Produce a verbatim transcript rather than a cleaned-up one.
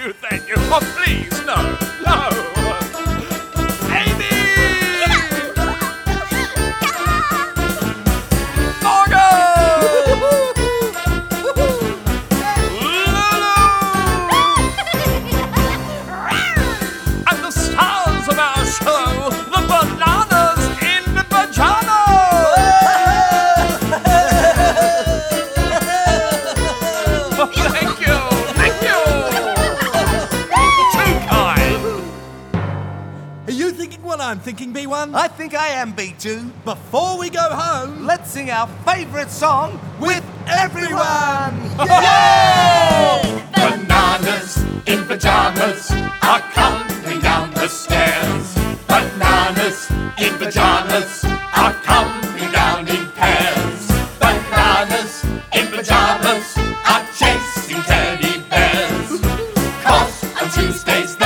you, thank you. Oh, please, no, no. Amy! And the stars of our show, the bananas in pajamas! Oh, thank you, thank you! Too kind! Are you thinking what I'm thinking, B one? I think I am, B two. Before we go home, Let's sing our favourite song with everyone! Bananas in pajamas are coming down the stairs. Bananas in pajamas are coming down in pairs. Bananas in pajamas are chasing teddy bears. 'Cause on Tuesdays